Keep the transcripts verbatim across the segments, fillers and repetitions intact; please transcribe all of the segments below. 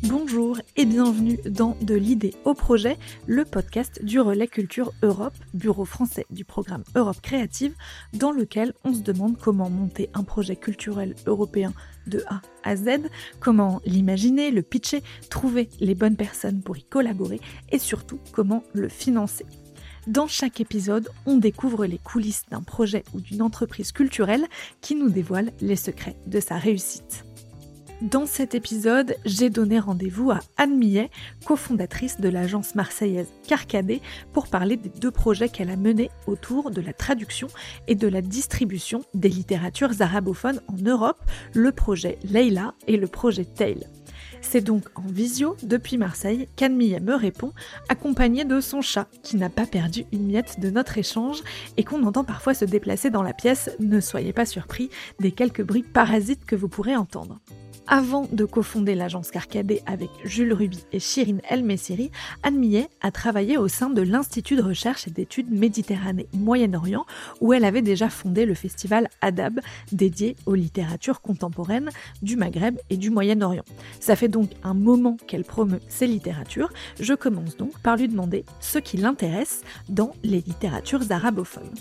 Bonjour et bienvenue dans De l'idée au projet, le podcast du Relais Culture Europe, bureau français du programme Europe Créative, dans lequel on se demande comment monter un projet culturel européen de A à Z, comment l'imaginer, le pitcher, trouver les bonnes personnes pour y collaborer et surtout comment le financer. Dans chaque épisode, on découvre les coulisses d'un projet ou d'une entreprise culturelle qui nous dévoile les secrets de sa réussite. Dans cet épisode, j'ai donné rendez-vous à Anne Millet, cofondatrice de l'agence marseillaise Carcadet, pour parler des deux projets qu'elle a menés autour de la traduction et de la distribution des littératures arabophones en Europe, le projet Leila et le projet Tale. C'est donc en visio, depuis Marseille, qu'Anne Millet me répond, accompagnée de son chat, qui n'a pas perdu une miette de notre échange et qu'on entend parfois se déplacer dans la pièce. Ne soyez pas surpris des quelques bruits parasites que vous pourrez entendre. Avant de cofonder l'agence Carcadet avec Jules Ruby et Chirine El Messiri, Anne Millet a travaillé au sein de l'Institut de recherche et d'études Méditerranée-Moyen-Orient, où elle avait déjà fondé le festival Adab, dédié aux littératures contemporaines du Maghreb et du Moyen-Orient. Ça fait donc un moment qu'elle promeut ces littératures. Je commence donc par lui demander ce qui l'intéresse dans les littératures arabophones.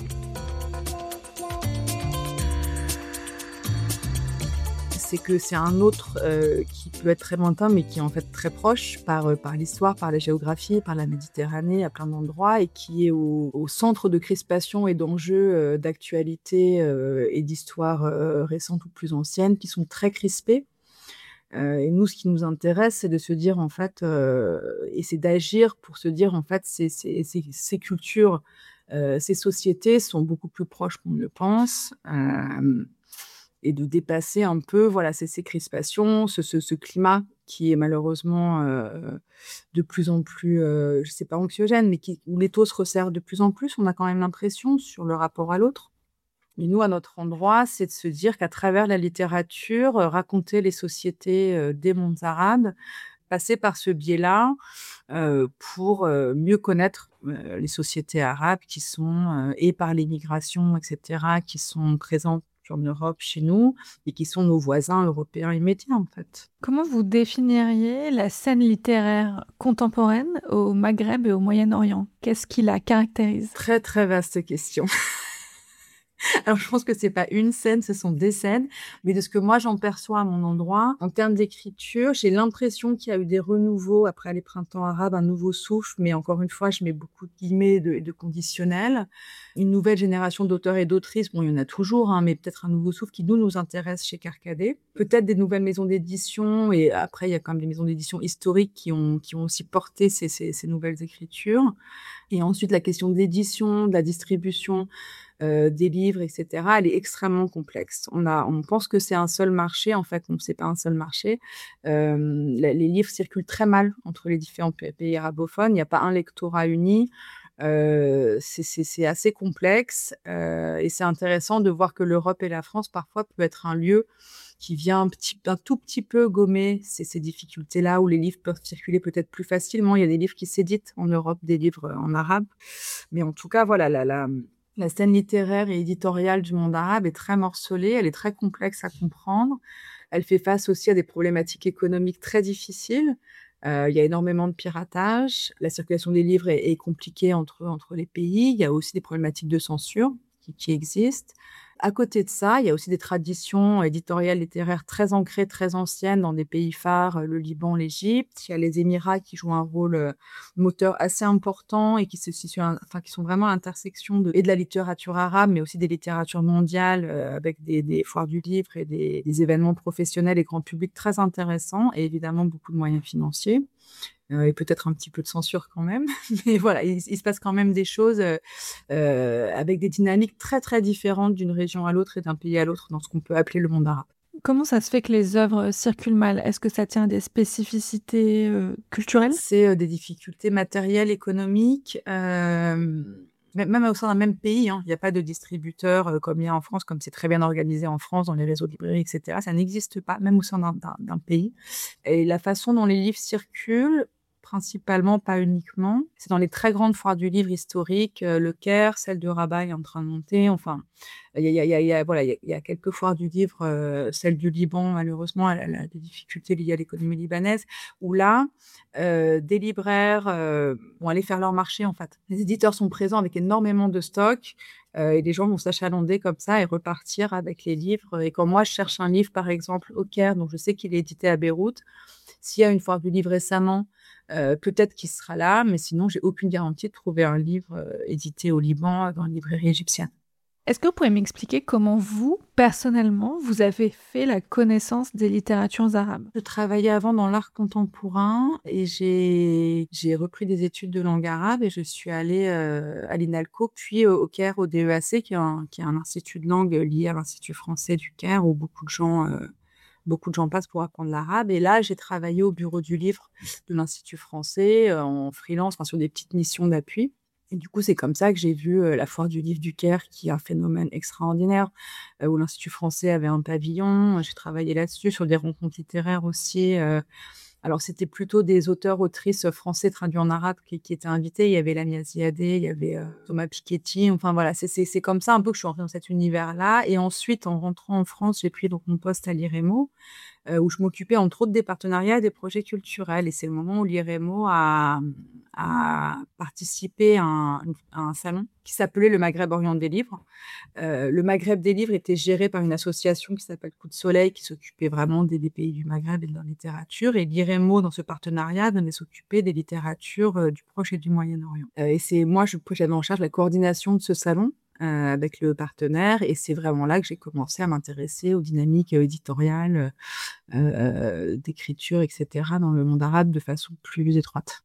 C'est que c'est un autre euh, qui peut être très lointain, mais qui est en fait très proche par, euh, par l'histoire, par la géographie, par la Méditerranée, à plein d'endroits, et qui est au, au centre de crispation et d'enjeux euh, d'actualité euh, et d'histoires euh, récentes ou plus anciennes, qui sont très crispés. Euh, et nous, ce qui nous intéresse, c'est de se dire, en fait, euh, et c'est d'agir pour se dire, en fait, ces, ces, ces, ces cultures, euh, ces sociétés sont beaucoup plus proches qu'on ne le pense. Euh, et de dépasser un peu voilà, ces, ces crispations, ce, ce, ce climat qui est malheureusement euh, de plus en plus, euh, je ne sais pas anxiogène, mais qui, où l'étau se resserre de plus en plus. On a quand même l'impression sur le rapport à l'autre. Et nous, à notre endroit, c'est de se dire qu'à travers la littérature, euh, raconter les sociétés euh, des mondes arabes, passer par ce biais-là euh, pour euh, mieux connaître euh, les sociétés arabes qui sont, euh, et par l'immigration, et cetera, qui sont présentes en Europe, chez nous, et qui sont nos voisins européens immédiats, en fait. Comment vous définiriez la scène littéraire contemporaine au Maghreb et au Moyen-Orient ? Qu'est-ce qui la caractérise ? Très, très vaste question. Alors, je pense que c'est pas une scène, ce sont des scènes, mais de ce que moi j'en perçois à mon endroit, en termes d'écriture, j'ai l'impression qu'il y a eu des renouveaux après les printemps arabes, un nouveau souffle, mais encore une fois, je mets beaucoup de guillemets et de, de conditionnels. Une nouvelle génération d'auteurs et d'autrices, bon, il y en a toujours, hein, mais peut-être un nouveau souffle qui nous, nous intéresse chez Carcadet. Peut-être des nouvelles maisons d'édition, et après, il y a quand même des maisons d'édition historiques qui ont, qui ont aussi porté ces, ces, ces nouvelles écritures. Et ensuite, la question de l'édition, de la distribution, Euh, des livres, et cetera, elle est extrêmement complexe. On, a, on pense que c'est un seul marché, en fait, on ne sait pas un seul marché. Euh, les, les livres circulent très mal entre les différents pays arabophones, il n'y a pas un lectorat uni, euh, c'est, c'est, c'est assez complexe, euh, et c'est intéressant de voir que l'Europe et la France, parfois, peut être un lieu qui vient un, petit, un tout petit peu gommer ces, ces difficultés-là, où les livres peuvent circuler peut-être plus facilement. Il y a des livres qui s'éditent en Europe, des livres en arabe. Mais en tout cas, voilà, la... la La scène littéraire et éditoriale du monde arabe est très morcelée, elle est très complexe à comprendre. Elle fait face aussi à des problématiques économiques très difficiles. Euh, il y a énormément de piratage. La circulation des livres est, est compliquée entre, entre les pays. Il y a aussi des problématiques de censure qui, qui existent. À côté de ça, il y a aussi des traditions éditoriales littéraires très ancrées, très anciennes dans des pays phares, le Liban, l'Égypte. Il y a les Émirats qui jouent un rôle euh, moteur assez important et qui, se situent, enfin, qui sont vraiment à l'intersection de, et de la littérature arabe, mais aussi des littératures mondiales euh, avec des, des foires du livre et des, des événements professionnels et grand public très intéressants, et évidemment beaucoup de moyens financiers. Euh, et peut-être un petit peu de censure quand même. Mais voilà, il, il se passe quand même des choses euh, euh, avec des dynamiques très, très différentes d'une région à l'autre et d'un pays à l'autre dans ce qu'on peut appeler le monde arabe. Comment ça se fait que les œuvres circulent mal ? Est-ce que ça tient à des spécificités euh, culturelles ? C'est euh, des difficultés matérielles, économiques, euh, même au sein d'un même pays. Hein. Il n'y a pas de distributeur euh, comme il y a en France, comme c'est très bien organisé en France, dans les réseaux de librairies, et cetera. Ça n'existe pas, même au sein d'un, d'un, d'un pays. Et la façon dont les livres circulent, principalement, pas uniquement. C'est dans les très grandes foires du livre historiques, heu, le Caire, celle de Rabat est en train de monter, enfin, il y a il y a il y a il y a voilà, il y a il y a quelques foires du livre, heu, celle du Liban, malheureusement, elle elle a des difficultés liées à l'économie libanaise, où là, heu, des libraires, heu, vont aller faire leur marché, en fait. Les éditeurs sont présents avec énormément de stock, heu et les gens vont s'achalander comme ça et repartir avec les livres et quand moi je cherche un livre, par exemple, au Caire, donc je sais qu'il est édité à Beyrouth, s'il y a une foire du livre récemment, heu, peut-être qu'il sera là, mais sinon j'ai aucune garantie de trouver un livre, heu, édité au Liban, dans une librairie égyptienne. Est-ce que vous pourriez m'expliquer comment vous, personnellement, vous avez fait la connaissance des littératures arabes? Je travaillais avant dans l'art contemporain et j'ai j'ai repris des études de langue arabe et je suis allée, heu, à l'INALCO, puis au au Caire, au D E A C, qui est un qui est un institut de langue lié à l'Institut français du Caire, où beaucoup de gens, heu, beaucoup de gens passent pour apprendre l'arabe et là, j'ai travaillé au bureau du livre de l'Institut français, heu, en freelance, enfin sur des petites missions d'appui et du coup, c'est comme ça que j'ai vu, heu, la foire du livre du Caire qui est un phénomène extraordinaire, heu, où l'Institut français avait un pavillon. J'ai travaillé là-dessus, sur des rencontres littéraires aussi, heu, alors c'était plutôt des auteurs, autrices français traduits en arabe qui qui étaient invités. Il y avait Lamia Ziadé, il y avait, heu, Thomas Piketty, enfin voilà, c'est c'est c'est comme ça un peu que je suis entrée dans cet univers-là et ensuite en rentrant en France, j'ai pris donc mon poste à l'IREMO, heu, où je m'occupais entre autres des partenariats et des projets culturels et c'est le moment où l'IREMO a, mmh, a participé à un une à un salon qui s'appelait le Maghreb Orient des livres. Heu, le Maghreb des livres était géré par une association qui s'appelle Coup de Soleil, qui s'occupait vraiment des des pays du Maghreb et de leur littérature et l'IREMO, dans ce partenariat, venait s'occuper des littératures, heu, du Proche et du Moyen-Orient. Heu et c'est moi, je j'avais en charge la coordination de ce salon, heu, avec le partenaire et c'est vraiment là que j'ai commencé à m'intéresser aux dynamiques, heu, éditoriales, heu heu, d'écriture et cetera dans le monde arabe de façon plus étroite.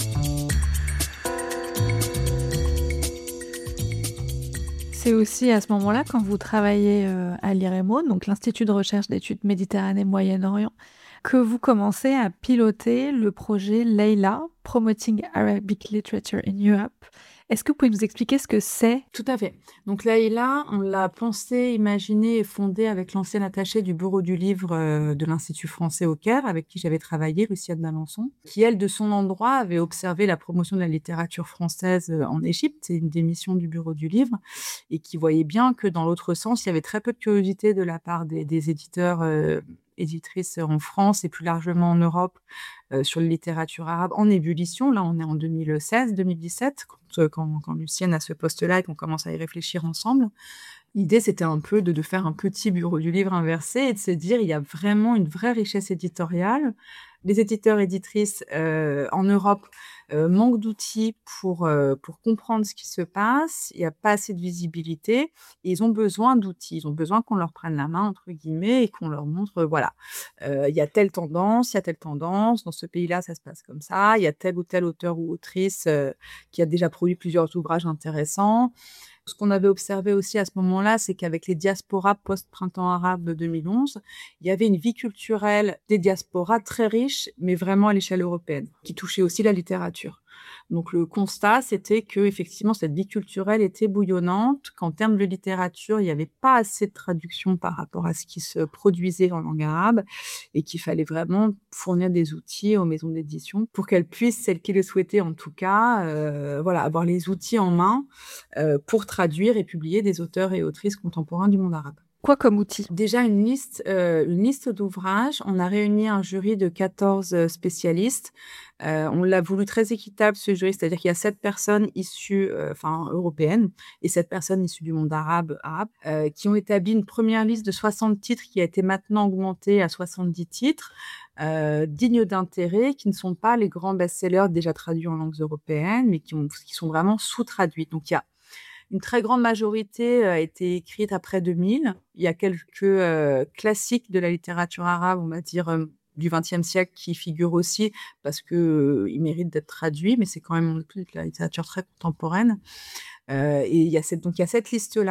C'est aussi à ce moment-là, quand vous travaillez, heu, à l'IREMO, donc l'Institut de recherche d'études Méditerranée Moyen-Orient, que vous commencez à piloter le projet Leila, Promoting Arabic Literature in Europe. Est-ce que vous pouvez nous expliquer ce que c'est? Tout à fait. Donc Leïla, on l'a pensée, imaginée et fondée avec l'ancienne attachée du bureau du livre, heu, de l'Institut français au Caire, avec qui j'avais travaillé, Lucienne d'Alençon, qui elle, de son endroit, avait observé la promotion de la littérature française, heu, en Égypte. C'est une des missions du bureau du livre et qui voyait bien que dans l'autre sens, il y avait très peu de curiosité de la part des des éditeurs, heu, éditrices en France et plus largement en Europe, heu, sur les littératures arabes en ébullition. Là, on est en deux mille seize-deux mille dix-sept quand, heu, quand quand Lucienne a ce poste-là et qu'on commence à y réfléchir ensemble. L'idée, c'était un peu de de faire un petit bureau du livre inversé et de se dire: «Il y a vraiment une vraie richesse éditoriale». Les éditeurs, éditrices, heu, en Europe, heu, manquent d'outils pour, heu, pour comprendre ce qui se passe. Il y a pas assez de visibilité et ils ont besoin d'outils. Ils ont besoin qu'on leur prenne «la main» entre guillemets et qu'on leur montre, heu, voilà, heu, il y a telle tendance, il y a telle tendance, dans ce pays-là, ça se passe comme ça, il y a tel ou tel auteur ou autrice, heu, qui a déjà produit plusieurs ouvrages intéressants. Ce qu'on avait observé aussi à ce moment-là, c'est qu'avec les diasporas post-printemps arabe de deux mille onze, il y avait une vie culturelle des diasporas très riche, mais vraiment à l'échelle européenne, qui touchait aussi la littérature. Donc le constat, c'était qu'effectivement, cette vie culturelle était bouillonnante, qu'en termes de littérature, il n'y avait pas assez de traduction par rapport à ce qui se produisait en langue arabe et qu'il fallait vraiment fournir des outils aux maisons d'édition pour qu'elles puissent, celles qui le souhaitaient en tout cas, heu, voilà, avoir les outils en main, heu, pour traduire et publier des auteurs et autrices contemporains du monde arabe. Quoi comme outil? Déjà une liste, heu, une liste d'ouvrages. On a réuni un jury de quatorze, heu, spécialistes. Heu, on l'a voulu très équitable ce jury, c'est-à-dire qu'il y a sept personnes issues, heu, enfin européennes et sept personnes issues du monde arabe arabe, heu, qui ont établi une première liste de soixante titres qui a été maintenant augmentée à soixante-dix titres, heu, dignes d'intérêt, qui ne sont pas les grands best-sellers déjà traduits en langues européennes, mais qui ont qui sont vraiment sous-traduits. Donc il y a une très grande majorité, heu, a été écrite après deux mille. Il y a quelques, heu, classiques de la littérature arabe, on va dire, hem, du vingtième siècle qui figurent aussi parce que, heu, ils méritent d'être traduits, mais c'est quand même de la littérature très contemporaine. Heu et il y a cette donc il y a cette liste-là.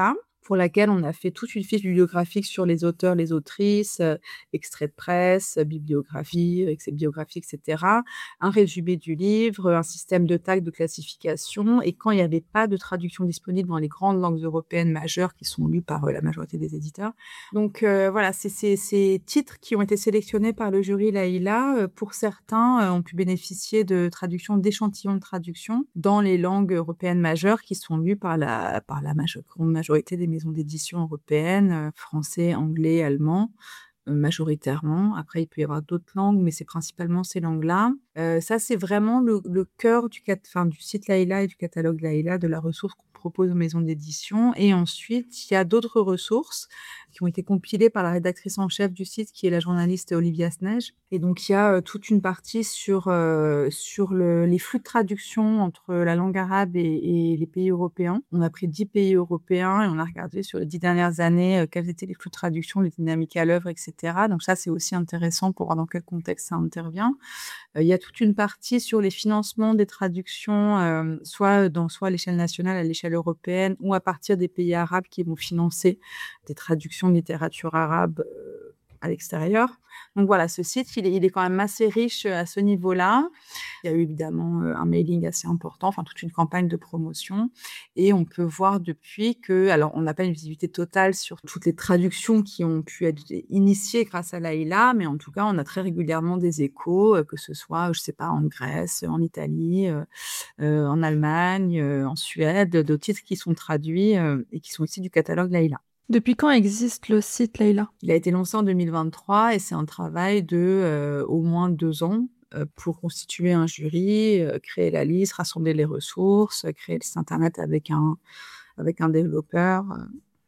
pour laquelle on a fait toute une fiche bibliographique sur les auteurs, les autrices, euh, extraits de presse, euh, bibliographie, euh, ex- biographie, et cetera. Un résumé du livre, un système de tags de classification. Et quand il n'y avait pas de traduction disponible dans les grandes langues européennes majeures qui sont lues par euh, la majorité des éditeurs. Donc euh, voilà, c'est ces ces titres qui ont été sélectionnés par le jury Laïla. euh, Pour certains, euh, ont pu bénéficier de traductions, d'échantillons de traduction dans les langues européennes majeures qui sont lues par la, par la majo- grande majorité des maisons d'édition européennes, euh, français, anglais, allemand, euh, majoritairement. Après, il peut y avoir d'autres langues, mais c'est principalement ces langues-là. Euh, ça, c'est vraiment le, le cœur du, cat- enfin, du site Laïla et du catalogue Laïla, de la ressource qu'on propose aux maisons d'édition. Et ensuite, il y a d'autres ressources qui ont été compilées par la rédactrice en chef du site, qui est la journaliste Olivia Sneige. Et donc, il y a euh, toute une partie sur, euh, sur le- les flux de traduction entre la langue arabe et, et les pays européens. On a pris dix pays européens et on a regardé sur les dix dernières années euh, quels étaient les flux de traduction, les dynamiques à l'œuvre, et cetera. Donc ça, c'est aussi intéressant pour voir dans quel contexte ça intervient. Euh, il y a toute une partie sur les financements des traductions, euh, soit dans soit à l'échelle nationale, à l'échelle européenne, ou à partir des pays arabes qui vont financer des traductions de littérature arabe euh, à l'extérieur. Donc voilà, ce site, il est, il est quand même assez riche euh, à ce niveau-là. Il y a eu évidemment euh, un mailing assez important, enfin toute une campagne de promotion. Et on peut voir depuis que, alors on n'a pas une visibilité totale sur toutes les traductions qui ont pu être initiées grâce à Laïla, mais en tout cas, on a très régulièrement des échos, euh, que ce soit, je sais pas, en Grèce, en Italie, euh, euh, en Allemagne, euh, en Suède, de titres qui sont traduits euh, et qui sont issus du catalogue Laïla. Depuis quand existe le site Laïla? Il a été lancé en deux mille vingt-trois et c'est un travail de euh, au moins deux ans euh, pour constituer un jury, euh, créer la liste, rassembler les ressources, euh, créer le site internet avec un, avec un développeur. euh.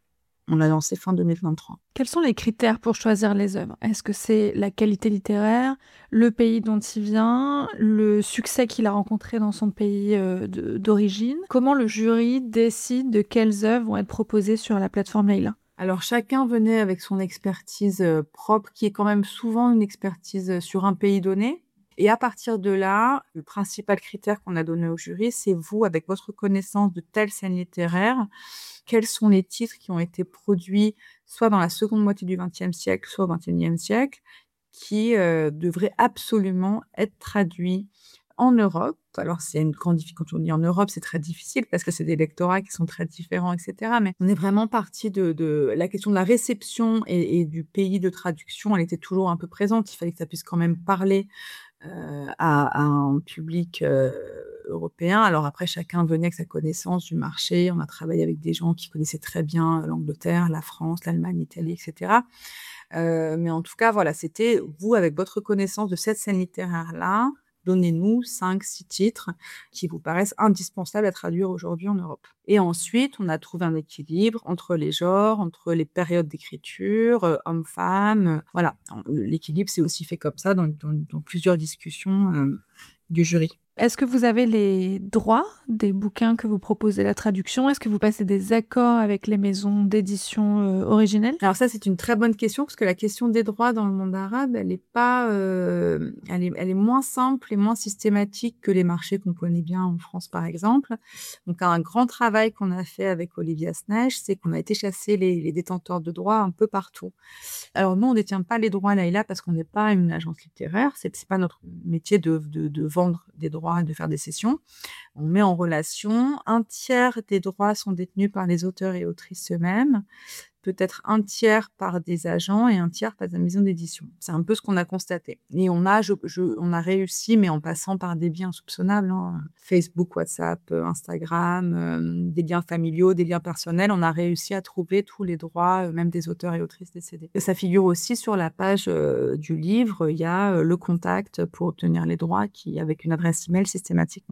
On l'a lancé fin deux mille vingt-trois. Quels sont les critères pour choisir les œuvres? Est-ce que c'est la qualité littéraire, le pays dont il vient, le succès qu'il a rencontré dans son pays euh, de- d'origine? Comment le jury décide de quelles œuvres vont être proposées sur la plateforme Laïla? Alors chacun venait avec son expertise euh, propre, qui est quand même souvent une expertise euh, sur un pays donné. Et à partir de là, le principal critère qu'on a donné au jury, c'est vous, avec votre connaissance de telle scène littéraire, quels sont les titres qui ont été produits soit dans la seconde moitié du vingtième siècle, soit au vingt et unième siècle, qui euh, devraient absolument être traduits en Europe. Alors, c'est une grande difficulté. Quand on dit en Europe, c'est très difficile parce que c'est des lectorats qui sont très différents, et cetera. Mais on est vraiment parti de, de la question de la réception et, et du pays de traduction. Elle était toujours un peu présente. Il fallait que ça puisse quand même parler euh, à, à un public euh, européen. Alors après, chacun venait avec sa connaissance du marché. On a travaillé avec des gens qui connaissaient très bien l'Angleterre, la France, l'Allemagne, l'Italie, et cetera. Euh, mais en tout cas, voilà, c'était vous, avec votre connaissance de cette scène littéraire-là, donnez-nous cinq, six titres qui vous paraissent indispensables à traduire aujourd'hui en Europe. Et ensuite, on a trouvé un équilibre entre les genres, entre les périodes d'écriture, euh, hommes-femmes. euh, voilà, l'équilibre, c'est aussi fait comme ça dans, dans- dans plusieurs discussions euh, du jury. Est-ce que vous avez les droits des bouquins que vous proposez la traduction? Est-ce que vous passez des accords avec les maisons d'édition euh, originelles? Alors ça, c'est une très bonne question, parce que la question des droits dans le monde arabe, elle est pas, euh, elle est, elle est moins simple et moins systématique que les marchés qu'on connaît bien en France, par exemple. Donc, un grand travail qu'on a fait avec Olivia Sneige, c'est qu'on a été chasser les, les détenteurs de droits un peu partout. Alors, nous, on ne détient pas les droits Laïla parce qu'on n'est pas une agence littéraire. C'est, c'est pas notre métier de, de, de vendre des droits et de faire des cessions. On met en relation. Un tiers des droits sont détenus par les auteurs et autrices eux-mêmes, peut-être un tiers par des agents et un tiers par des maisons d'édition. C'est un peu ce qu'on a constaté. Et on a, je, je, on a réussi, mais en passant par des biais insoupçonnables, hein. Facebook, WhatsApp, euh, Instagram, euh, des liens familiaux, des liens personnels, on a réussi à trouver tous les droits, euh, même des auteurs et autrices décédés. Et ça figure aussi sur la page euh, du livre, il y a euh, le contact pour obtenir les droits, qui avec une adresse email systématiquement.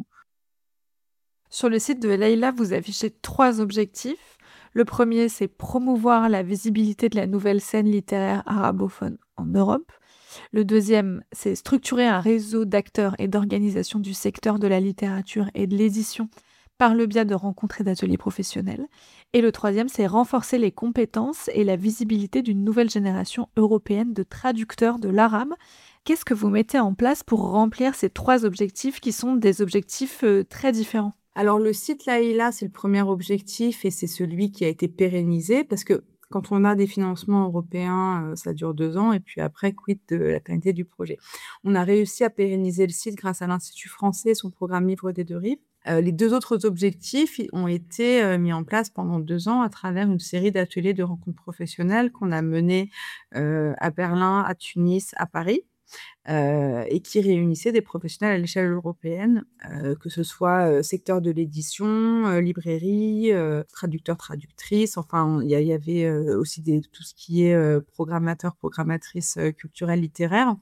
Sur le site de Laïla, vous affichez trois objectifs. Le premier, c'est promouvoir la visibilité de la nouvelle scène littéraire arabophone en Europe. Le deuxième, c'est structurer un réseau d'acteurs et d'organisations du secteur de la littérature et de l'édition par le biais de rencontres et d'ateliers professionnels. Et le troisième, c'est renforcer les compétences et la visibilité d'une nouvelle génération européenne de traducteurs de l'arabe. Qu'est-ce que vous mettez en place pour remplir ces trois objectifs qui sont des objectifs euh, très différents ? Alors le site Laïla, c'est le premier objectif et c'est celui qui a été pérennisé parce que quand on a des financements européens, heu, ça dure deux ans et puis après quid de la pérennité du projet. On a réussi à pérenniser le site grâce à l'Institut français et son programme Livre des deux rives. Heu, les deux autres objectifs, ils ont été, heu, mis en place pendant deux ans à travers une série d'ateliers de rencontres professionnelles qu'on a menés, heu, à Berlin, à Tunis, à Paris. Heu et qui réunissait des professionnels à l'échelle européenne, heu, que ce soit, heu, secteur de l'édition, heu, librairie, heu, traducteurs, traductrices, enfin il y a il y avait, heu, aussi des tout ce qui est, heu, programmateurs, programmatrices, heu, culturelles, littéraires.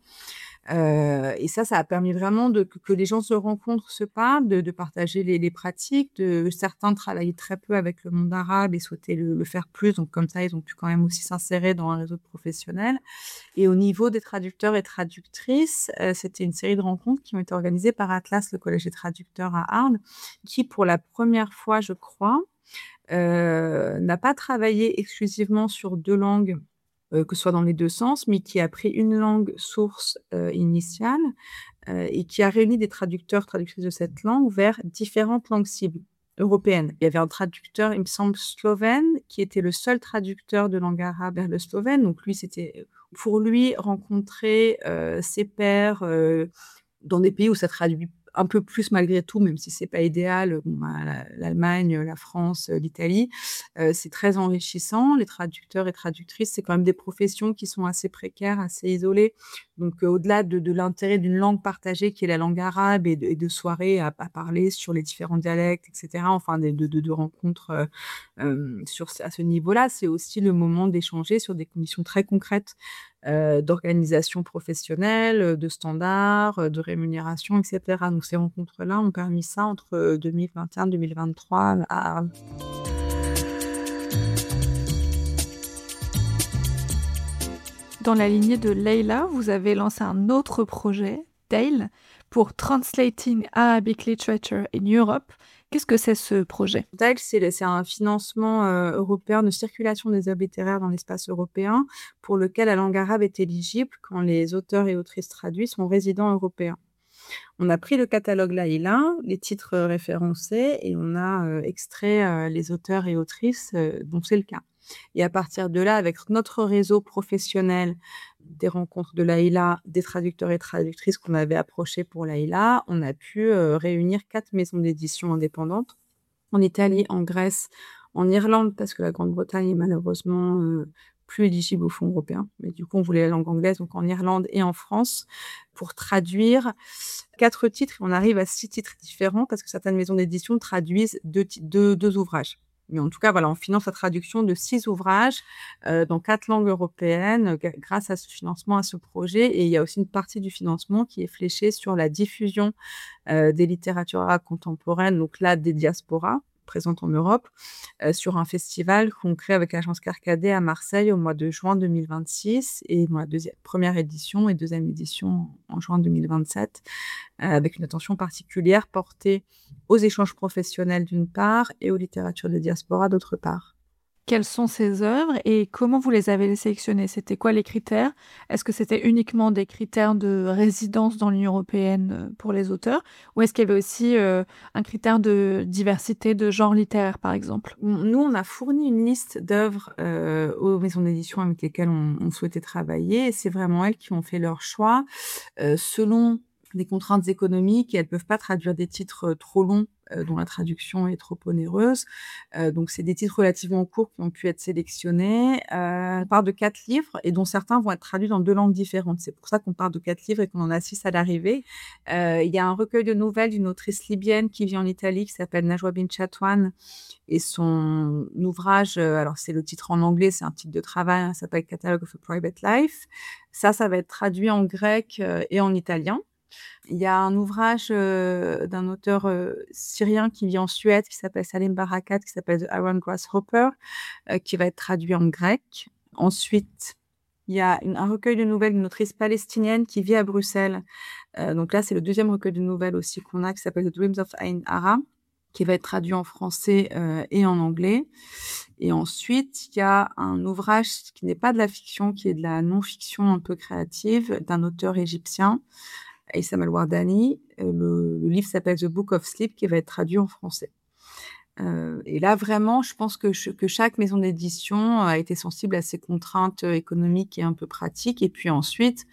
Heu et ça, ça a permis vraiment de que que les gens se rencontrent, se parlent, de de partager les les pratiques, de certains travaillaient très peu avec le monde arabe et souhaitaient le le faire plus, donc comme ça, ils ont pu quand même aussi s'insérer dans un réseau de professionnels. Et au niveau des traducteurs et traductrices, heu, c'était une série de rencontres qui ont été organisées par Atlas, le collège des traducteurs à Arles, qui pour la première fois, je crois, heu, n'a pas travaillé exclusivement sur deux langues, heu, que ce soit dans les deux sens, mais qui a pris une langue source, heu, initiale, heu et qui a réuni des traducteurs, traductrices de cette langue vers différentes langues cibles européennes. Il y avait un traducteur, il me semble slovène, qui était le seul traducteur de langue arabe vers le slovène. Donc lui, c'était, pour lui, rencontrer, heu, ses pairs, heu, dans des pays où ça traduit un peu plus malgré tout, même si c'est pas idéal, bon, bah, la l'Allemagne, la France, heu, l'Italie, heu, c'est très enrichissant. Les traducteurs et traductrices, c'est quand même des professions qui sont assez précaires, assez isolées. Donc, heu, au-delà de de l'intérêt d'une langue partagée qui est la langue arabe et de et de soirées à à parler sur les différents dialectes et cetera, enfin des de de de rencontres, heu, hem, sur ce à ce niveau-là, c'est aussi le moment d'échanger sur des conditions très concrètes, heu, d'organisation professionnelle, heu, de standards, heu, de rémunération et cetera. Donc ces rencontres-là ont permis ça entre, heu, deux mille vingt et un deux mille vingt-trois à Arles. Dans la lignée de Leila, vous avez lancé un autre projet, Dale, pour Translating Arabic Literature in Europe. Qu'est-ce que c'est ce projet? Dale, c'est le c'est un financement, heu, européen de circulation des œuvres littéraires dans l'espace européen, pour lequel la langue arabe est éligible quand les auteurs et autrices traduits sont résidents européens. On a pris le catalogue Laïla, les titres, heu, référencés et on a, heu, extrait, heu, les auteurs et autrices, heu, dont c'est le cas. Et à partir de là, avec notre réseau professionnel des rencontres de Laïla, des traducteurs et traductrices qu'on avait approchés pour Laïla, on a pu, heu, réunir quatre maisons d'édition indépendantes en Italie, en Grèce, en Irlande, parce que la Grande-Bretagne est malheureusement, heu, plus éligible aux fonds européens. Mais du coup, on voulait la langue anglaise, donc en Irlande et en France, pour traduire quatre titres. On arrive à six titres différents parce que certaines maisons d'édition traduisent deux ti deux deux ouvrages. Mais en tout cas, voilà, on finance la traduction de six ouvrages, heu, dans quatre langues européennes, heu, g grâce à ce financement, à ce projet. Et il y a aussi une partie du financement qui est fléchée sur la diffusion, heu, des littératures arabes contemporaines, donc là, des diasporas présentes en Europe, heu, sur un festival qu'on crée avec l'agence Carcadet à Marseille au mois de juin deux mille vingt-six et dans la deuxième première édition et deuxième édition en juin deux mille vingt-sept, heu, avec une attention particulière portée aux échanges professionnels d'une part et aux littératures de diaspora d'autre part. Quelles sont ces œuvres et comment vous les avez sélectionnées? C'était quoi les critères? Est-ce que c'était uniquement des critères de résidence dans l'Union européenne, heu, pour les auteurs? Ou est-ce qu'il y avait aussi, heu, un critère de diversité de genre littéraire, par exemple? On nous, on a fourni une liste d'œuvres, heu, aux maisons d'édition avec lesquelles on on souhaitait travailler et c'est vraiment elles qui ont fait leur choix, heu, selon des contraintes économiques et elles peuvent pas traduire des titres, heu, trop longs, heu, dont la traduction est trop onéreuse. Heu, donc c'est des titres relativement courts qui ont pu être sélectionnés. Heu, on part de quatre livres et dont certains vont être traduits dans deux langues différentes. C'est pour ça qu'on part de quatre livres et qu'on en a six à l'arrivée. Heu, il y a un recueil de nouvelles d'une autrice libyenne qui vit en Italie, qui s'appelle Najwa Bint Chatwan et son ouvrage, heu, alors c'est le titre en anglais, c'est un titre de travail, hein, ça s'appelle Catalogue of a Private Life. Ça, ça va être traduit en grec, heu, et en italien. Il y a un ouvrage, heu, d'un auteur, heu, syrien qui vit en Suède, qui s'appelle Salim Barakat, qui s'appelle The Iron Grasshopper, heu, qui va être traduit en grec. Ensuite, il y a une un recueil de nouvelles d'une autrice palestinienne qui vit à Bruxelles. Heu, donc là, c'est le deuxième recueil de nouvelles aussi qu'on a, qui s'appelle The Dreams of Ain Ara, qui va être traduit en français, heu, et en anglais. Et ensuite, il y a un ouvrage qui n'est pas de la fiction, qui est de la non-fiction un peu créative, d'un auteur égyptien, Aïssam El-Wardani. Euh, le, le livre s'appelle The Book of Sleep, qui va être traduit en français. Euh, et là, vraiment, je pense que, je, que chaque maison d'édition a été sensible à ces contraintes économiques et un peu pratiques. Et puis ensuite,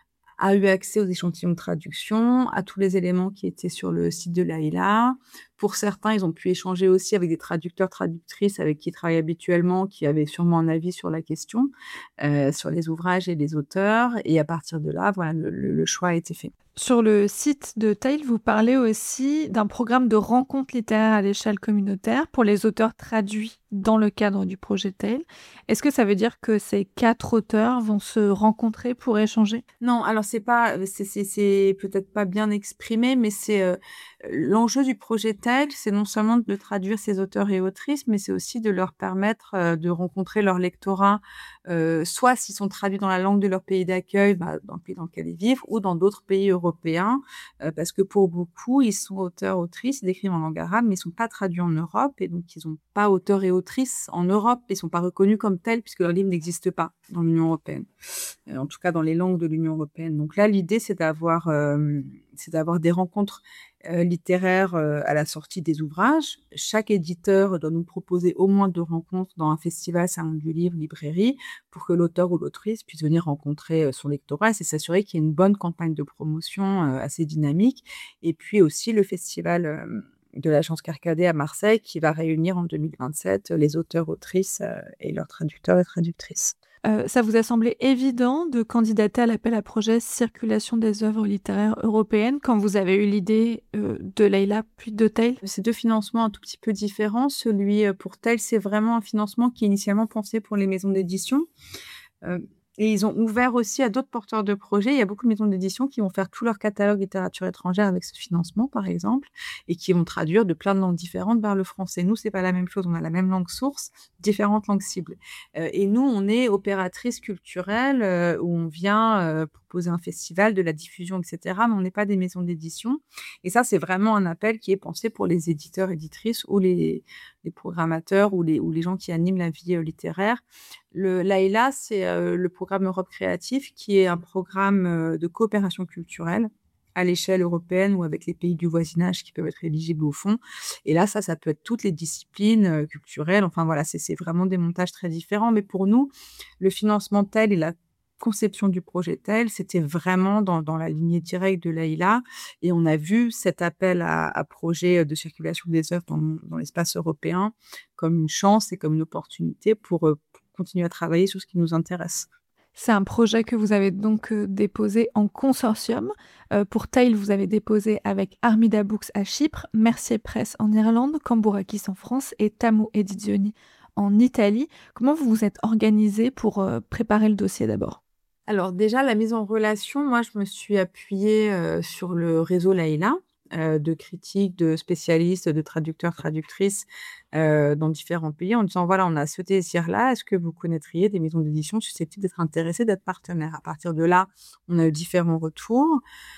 a eu accès aux échantillons de traduction, à tous les éléments qui étaient sur le site de Layla. Pour certains, ils ont pu échanger aussi avec des traducteurs, traductrices avec qui ils travaillent habituellement, qui avaient sûrement un avis sur la question, euh, sur les ouvrages et les auteurs. Et à partir de là, voilà, le, le, le choix a été fait. Sur le site de Tale, vous parlez aussi d'un programme de rencontres littéraires à l'échelle communautaire pour les auteurs traduits dans le cadre du projet Tale. Est-ce que ça veut dire que ces quatre auteurs vont se rencontrer pour échanger ? Non, alors c'est pas, c'est, c'est, c'est peut-être pas bien exprimé, mais c'est euh, l'enjeu du projet Tale, c'est non seulement de traduire ces auteurs et autrices, mais c'est aussi de leur permettre euh, de rencontrer leur lectorat, euh, soit s'ils sont traduits dans la langue de leur pays d'accueil, bah, dans le pays dans lequel ils vivent, ou dans d'autres pays européens, euh, parce que pour beaucoup, ils sont auteurs, autrices, ils écrivent en langue arabe, mais ils sont pas traduits en Europe, et donc ils ont pas auteurs et autrices en Europe, ils sont pas reconnus comme tels, puisque leur livre n'existe pas dans l'Union européenne, euh, en tout cas dans les langues de l'Union européenne. Donc là, l'idée, c'est d'avoir, euh, c'est d'avoir des rencontres euh, littéraires euh, à la sortie des ouvrages. Chaque éditeur doit nous proposer au moins deux rencontres dans un festival, salon du livre, librairie, pour que l'auteur ou l'autrice puisse venir rencontrer euh, son lectorat, et c'est s'assurer qu'il y ait une bonne campagne de promotion euh, assez dynamique. Et puis aussi le festival euh, de l'Agence Carcadet à Marseille, qui va réunir en deux mille vingt-sept les auteurs, autrices euh, et leurs traducteurs et traductrices. Euh, ça vous a semblé évident de candidater à l'appel à projet Circulation des œuvres littéraires européennes quand vous avez eu l'idée euh, de Layla puis de Tale ? C'est deux financements un tout petit peu différents. Celui pour Tale, c'est vraiment un financement qui est initialement pensé pour les maisons d'édition. Euh, Et ils ont ouvert aussi à d'autres porteurs de projets. Il y a beaucoup de maisons d'édition qui vont faire tout leur catalogue littérature étrangère avec ce financement, par exemple, et qui vont traduire de plein de langues différentes vers le français. Nous, c'est pas la même chose. On a la même langue source, différentes langues cibles. Euh, et nous, on est opératrice culturelle euh, où on vient euh, proposer un festival, de la diffusion, et cetera. Mais on n'est pas des maisons d'édition. Et ça, c'est vraiment un appel qui est pensé pour les éditeurs, éditrices ou les, les programmateurs ou les, ou les gens qui animent la vie euh, littéraire. Le Layla, c'est euh, le programme Europe Créative, qui est un programme euh, de coopération culturelle à l'échelle européenne ou avec les pays du voisinage qui peuvent être éligibles au fonds. Et là, ça, ça peut être toutes les disciplines euh, culturelles. Enfin, voilà, c'est, c'est vraiment des montages très différents. Mais pour nous, le financement tel et la conception du projet tel, c'était vraiment dans, dans la lignée directe de Layla. Et on a vu cet appel à, à projet de circulation des œuvres dans, dans l'espace européen comme une chance et comme une opportunité pour, euh, pour continuer à travailler sur ce qui nous intéresse. C'est un projet que vous avez donc euh, déposé en consortium. Euh, pour Tale, vous avez déposé avec Armida Books à Chypre, Mercier Press en Irlande, Cambourakis en France et Tamu Edizioni en Italie. Comment vous vous êtes organisé pour euh, préparer le dossier d'abord ? Alors déjà, la mise en relation, moi, je me suis appuyée euh, sur le réseau Layla, euh, de critiques, de spécialistes, de traducteurs, traductrices euh, dans différents pays, en disant, voilà, on a ce désir-là, est-ce que vous connaîtriez des maisons d'édition susceptibles d'être intéressées, d'être partenaires ? À partir de là, on a eu différents retours.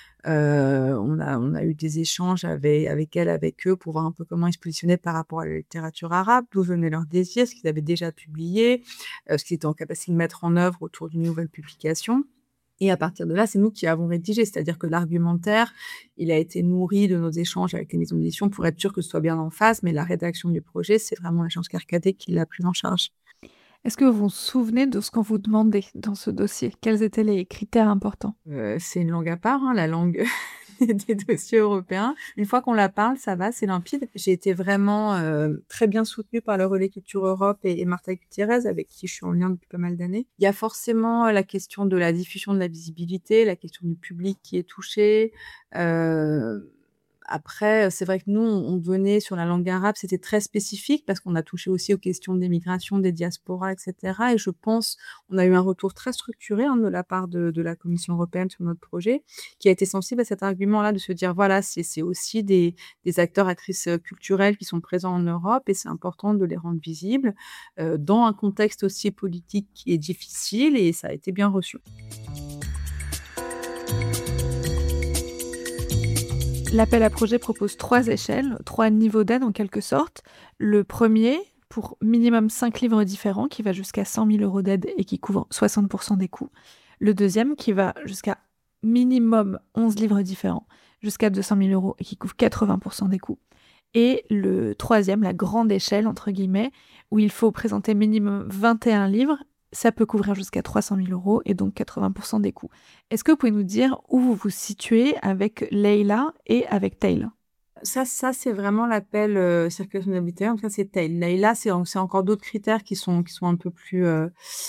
Euh, on, a, on a eu des échanges avec, avec elles, avec eux, pour voir un peu comment ils se positionnaient par rapport à la littérature arabe, d'où venaient leurs désirs, ce qu'ils avaient déjà publié, euh, ce qu'ils étaient en capacité de mettre en œuvre autour d'une nouvelle publication. Et à partir de là, c'est nous qui avons rédigé, c'est-à-dire que l'argumentaire, il a été nourri de nos échanges avec les maisons d'édition pour être sûr que ce soit bien en phase, mais la rédaction du projet, c'est vraiment l'agence Carcadet qui l'a pris en charge. Est-ce que vous vous souvenez de ce qu'on vous demandait dans ce dossier ? Quels étaient les critères importants ? euh, C'est une langue à part, hein, la langue des dossiers européens. Une fois qu'on la parle, ça va, c'est limpide. J'ai été vraiment euh, très bien soutenue par le Relais Culture Europe et, et Martha Gutiérrez, avec qui je suis en lien depuis pas mal d'années. Il y a forcément la question de la diffusion de la visibilité, la question du public qui est touché. Euh, Après, c'est vrai que nous, on venait sur la langue arabe, c'était très spécifique parce qu'on a touché aussi aux questions des migrations, des diasporas, et cetera. Et je pense, on a eu un retour très structuré hein, de la part de, de la Commission européenne sur notre projet, qui a été sensible à cet argument-là de se dire, voilà, c'est, c'est aussi des, des acteurs, actrices culturelles qui sont présents en Europe et c'est important de les rendre visibles euh, dans un contexte aussi politique qui est difficile et ça a été bien reçu. L'appel à projet propose trois échelles, trois niveaux d'aide en quelque sorte. Le premier, pour minimum cinq livres différents, qui va jusqu'à cent mille euros d'aide et qui couvre soixante pour cent des coûts. Le deuxième, qui va jusqu'à minimum onze livres différents, jusqu'à deux cent mille euros et qui couvre quatre-vingts pour cent des coûts. Et le troisième, la grande échelle, entre guillemets, où il faut présenter minimum vingt et un livres, ça peut couvrir jusqu'à trois cent mille euros et donc quatre-vingts pour cent des coûts. Est-ce que vous pouvez nous dire où vous vous situez avec Layla et avec Tale ? Ça, ça c'est vraiment l'appel euh, circulation d'habitat. Donc ça, c'est Tale. Layla, c'est, c'est encore d'autres critères qui sont, qui sont un peu plus... Euh,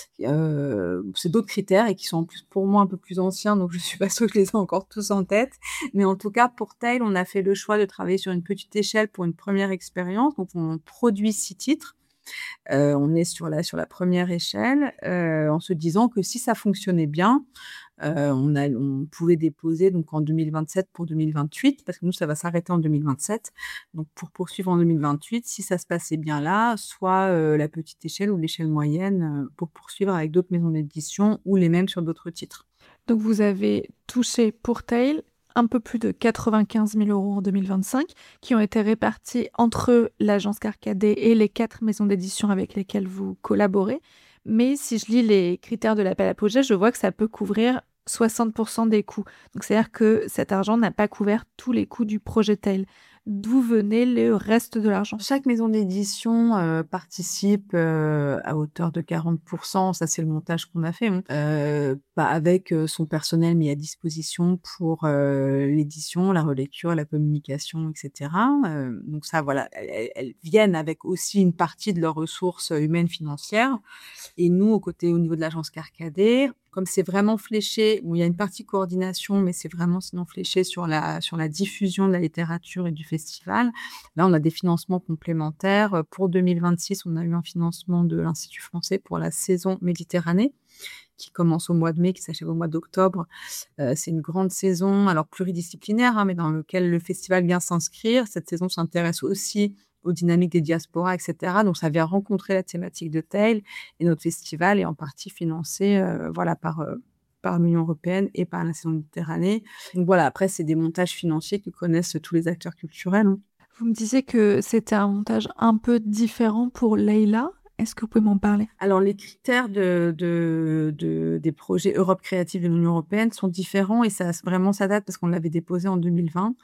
euh, c'est d'autres critères et qui sont en plus pour moi un peu plus anciens, donc je suis pas sûre que je les ai encore tous en tête. Mais en tout cas, pour Tale, on a fait le choix de travailler sur une petite échelle pour une première expérience. Donc on produit six titres. Euh, on est sur la, sur la première échelle euh, en se disant que si ça fonctionnait bien, euh, on, a, on pouvait déposer donc en deux mille vingt-sept pour deux mille vingt-huit, parce que nous, ça va s'arrêter en deux mille vingt-sept. Donc, pour poursuivre en deux mille vingt-huit, si ça se passait bien là, soit euh, la petite échelle ou l'échelle moyenne euh, pour poursuivre avec d'autres maisons d'édition ou les mêmes sur d'autres titres. Donc, vous avez touché pour Tale un peu plus de quatre-vingt-quinze mille euros en deux mille vingt-cinq, qui ont été répartis entre l'agence Carcadet et les quatre maisons d'édition avec lesquelles vous collaborez. Mais si je lis les critères de l'appel à projet, je vois que ça peut couvrir soixante pour cent des coûts. Donc, c'est-à-dire que cet argent n'a pas couvert tous les coûts du projet Tale. D'où venait le reste de l'argent ? Chaque maison d'édition euh, participe euh, à hauteur de quarante pour cent, ça c'est le montage qu'on a fait, hein, euh, bah, avec euh, son personnel mis à disposition pour euh, l'édition, la relecture, la communication, et cetera. Euh, donc ça, voilà, elles, elles viennent avec aussi une partie de leurs ressources humaines financières. Et nous, au côté, au niveau de l'agence Carcadet, comme c'est vraiment fléché, bon, il y a une partie coordination, mais c'est vraiment sinon fléché sur la, sur la diffusion de la littérature et du festival. Là, on a des financements complémentaires. Pour deux mille vingt-six, on a eu un financement de l'Institut français pour la saison Méditerranée, qui commence au mois de mai, qui s'achève au mois d'octobre. Euh, c'est une grande saison, alors pluridisciplinaire, hein, mais dans laquelle le festival vient s'inscrire. Cette saison s'intéresse aussi aux dynamiques des diasporas, et cetera. Donc, ça vient rencontrer la thématique de Tale, et notre festival est en partie financé euh, voilà, par, euh, par l'Union européenne et par la saison Méditerranée. Donc, voilà, après, c'est des montages financiers que connaissent tous les acteurs culturels. Hein. Vous me disiez que c'était un montage un peu différent pour Layla. Est-ce que vous pouvez m'en parler ? Alors, les critères de, de, de, des projets Europe créative de l'Union européenne sont différents et ça vraiment ça date parce qu'on l'avait déposé en deux mille vingt.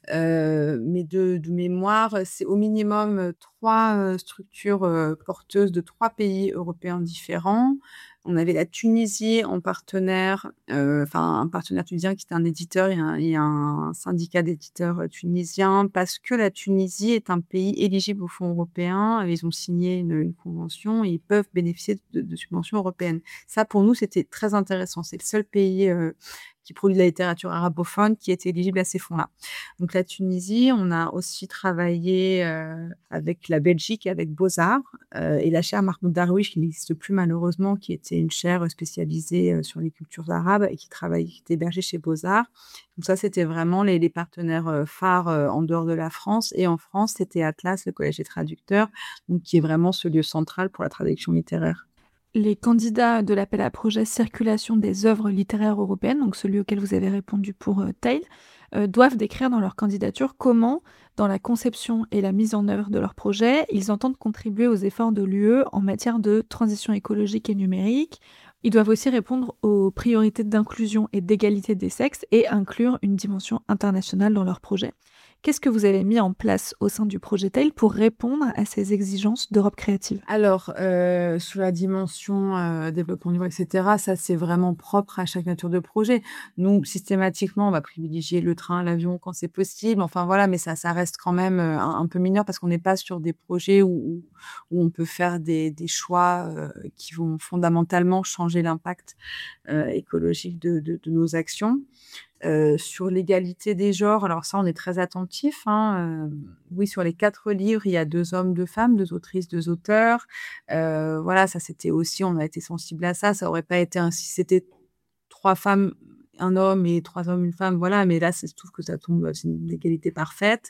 Euh, mais de, de mémoire, c'est au minimum trois euh, structures euh, porteuses de trois pays européens différents. On avait la Tunisie en partenaire, euh, enfin un partenaire tunisien qui était un éditeur et un, et un syndicat d'éditeurs tunisiens, parce que la Tunisie est un pays éligible aux fonds européens. Ils ont signé une, une convention et ils peuvent bénéficier de, de subventions européennes. Ça, pour nous, c'était très intéressant. C'est le seul pays euh, qui produit de la littérature arabophone qui est éligible à ces fonds-là. Donc la Tunisie, on a aussi travaillé euh, avec la Belgique et avec Beaux-Arts euh, et la chaire Mahmoud Darwish, qui n'existe plus malheureusement, qui était une chaire spécialisée euh, sur les cultures arabes et qui travaille, qui était hébergée chez Beaux-Arts. Donc ça, c'était vraiment les, les partenaires euh, phares euh, en dehors de la France. Et en France, c'était Atlas, le Collège des traducteurs, donc qui est vraiment ce lieu central pour la traduction littéraire. Les candidats de l'appel à projet circulation des œuvres littéraires européennes, donc celui auquel vous avez répondu pour euh, Tale, euh, doivent décrire dans leur candidature comment, dans la conception et la mise en œuvre de leur projet, ils entendent contribuer aux efforts de l'U E en matière de transition écologique et numérique. Ils doivent aussi répondre aux priorités d'inclusion et d'égalité des sexes et inclure une dimension internationale dans leur projet. Qu'est-ce que vous avez mis en place au sein du projet Tale pour répondre à ces exigences d'Europe créative ? Alors, euh, sur la dimension euh, développement durable, et cetera, ça, c'est vraiment propre à chaque nature de projet. Nous, systématiquement, on va privilégier le train, l'avion quand c'est possible. Enfin, voilà, mais ça, ça reste quand même euh, un, un peu mineur parce qu'on n'est pas sur des projets où, où on peut faire des, des choix euh, qui vont fondamentalement changer l'impact euh, écologique de, de, de nos actions. Euh, sur l'égalité des genres, alors ça, on est très attentif. Hein. Euh, oui, sur les quatre livres, il y a deux hommes, deux femmes, deux autrices, deux auteurs. Euh, voilà, ça, c'était aussi, on a été sensible à ça. Ça aurait pas été un, si c'était trois femmes, un homme et trois hommes, une femme, voilà. Mais là, je trouve que ça tombe, c'est une égalité parfaite.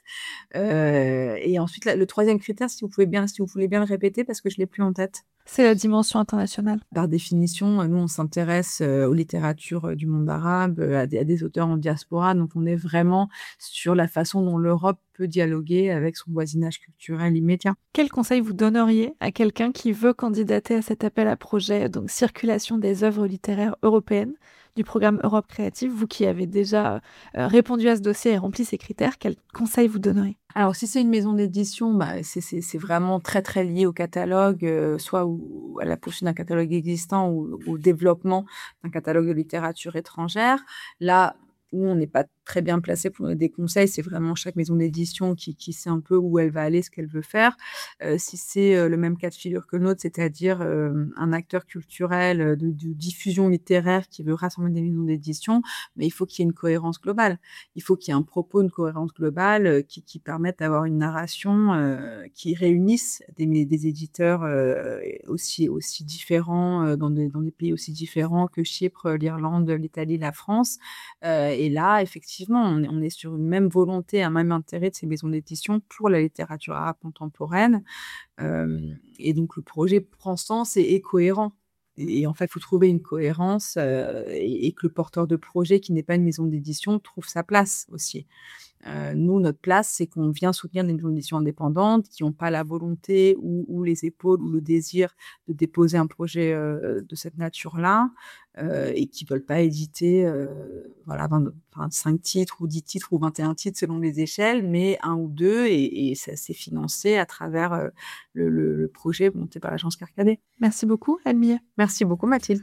Euh, et ensuite, là, le troisième critère, si vous pouvez bien, si vous voulez bien le répéter, parce que je l'ai plus en tête. C'est la dimension internationale. Par définition, nous, on s'intéresse euh, aux littératures du monde arabe, euh, à, des, à des auteurs en diaspora. Donc, on est vraiment sur la façon dont l'Europe peut dialoguer avec son voisinage culturel immédiat. Quel conseil vous donneriez à quelqu'un qui veut candidater à cet appel à projet, donc circulation des œuvres littéraires européennes du programme Europe Créative, vous qui avez déjà euh, répondu à ce dossier et rempli ces critères, quel conseil vous donneriez ? Alors, si c'est une maison d'édition, bah, c'est, c'est, c'est vraiment très, très lié au catalogue, euh, soit au, à la poursuite d'un catalogue existant ou au développement d'un catalogue de littérature étrangère. Là où on n'est pas très bien placé pour donner des conseils, c'est vraiment chaque maison d'édition qui, qui sait un peu où elle va aller, ce qu'elle veut faire. Euh, si c'est euh, le même cas de figure que le nôtre, c'est-à-dire euh, un acteur culturel euh, de, de diffusion littéraire qui veut rassembler des maisons d'édition, mais il faut qu'il y ait une cohérence globale. Il faut qu'il y ait un propos, une cohérence globale euh, qui, qui permette d'avoir une narration euh, qui réunisse des, des éditeurs euh, aussi, aussi différents, euh, dans, des, dans des pays aussi différents que Chypre, l'Irlande, l'Italie, la France. Euh, et là, effectivement, on est, on est sur une même volonté, un même intérêt de ces maisons d'édition pour la littérature arabe contemporaine. Euh, et donc, le projet prend sens et est cohérent. Et, et en fait, il faut trouver une cohérence euh, et, et que le porteur de projet, qui n'est pas une maison d'édition, trouve sa place aussi. Euh, nous, notre place, c'est qu'on vient soutenir des maisons d'édition indépendantes qui n'ont pas la volonté ou, ou les épaules ou le désir de déposer un projet euh, de cette nature-là euh, et qui ne veulent pas éditer euh, voilà, vingt, vingt-cinq titres ou dix titres ou vingt et un titres selon les échelles, mais un ou deux et, et ça s'est financé à travers euh, le, le, le projet monté par l'agence Carcadet. Merci beaucoup, Anne-Millet. Merci beaucoup, Mathilde.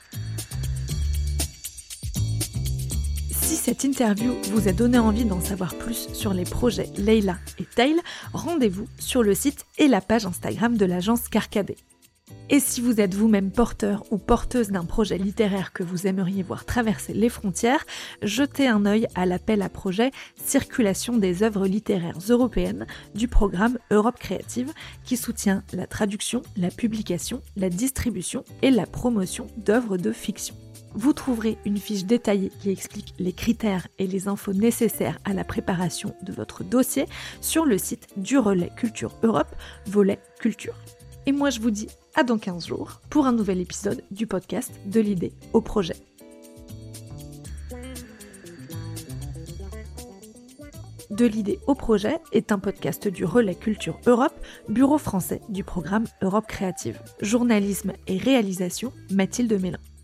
Si cette interview vous a donné envie d'en savoir plus sur les projets Leila et Tail, rendez-vous sur le site et la page Instagram de l'agence Carcadet. Et si vous êtes vous-même porteur ou porteuse d'un projet littéraire que vous aimeriez voir traverser les frontières, jetez un œil à l'appel à projet Circulation des œuvres littéraires européennes du programme Europe Créative qui soutient la traduction, la publication, la distribution et la promotion d'œuvres de fiction. Vous trouverez une fiche détaillée qui explique les critères et les infos nécessaires à la préparation de votre dossier sur le site du Relais Culture Europe, volet culture. Et moi je vous dis à dans quinze jours pour un nouvel épisode du podcast De l'idée au projet. De l'idée au projet est un podcast du Relais Culture Europe, bureau français du programme Europe Créative. Journalisme et réalisation, Mathilde Mélin.